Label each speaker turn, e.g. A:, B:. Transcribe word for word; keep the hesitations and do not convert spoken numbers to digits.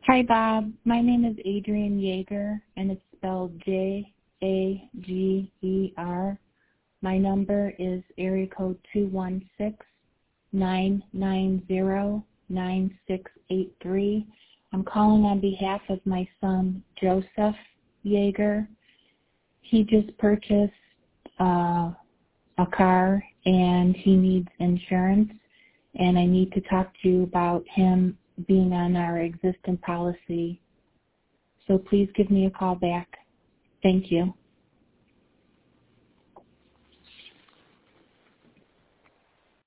A: Hi, Bob. My name is Adrian Yeager, and it's spelled J A G E R. My number is area code two one six, nine nine zero, nine six eight three. I'm calling on behalf of my son, Joseph Yeager. He just purchased uh, a car, and he needs insurance, and I need to talk to you about him being on our existing policy. So please give me a call back. Thank you.